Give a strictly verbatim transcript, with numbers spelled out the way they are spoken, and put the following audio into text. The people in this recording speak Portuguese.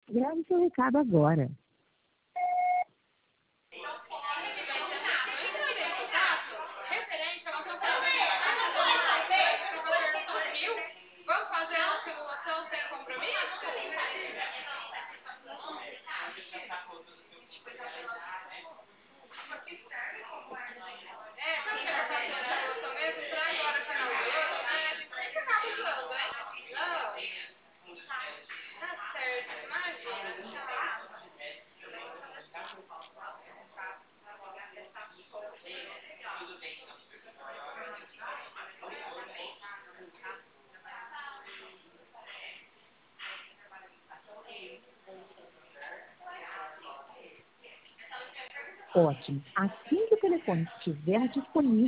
Grave seu recado agora. Vamos fazer uma simulação sem compromisso? É, quando você vai fazer a simulação mesmo, pra agora, final de ano, né? A gente sempre acaba usando, hein? Não. Tá certo, imagina. Ótimo. Assim que o telefone estiver disponível,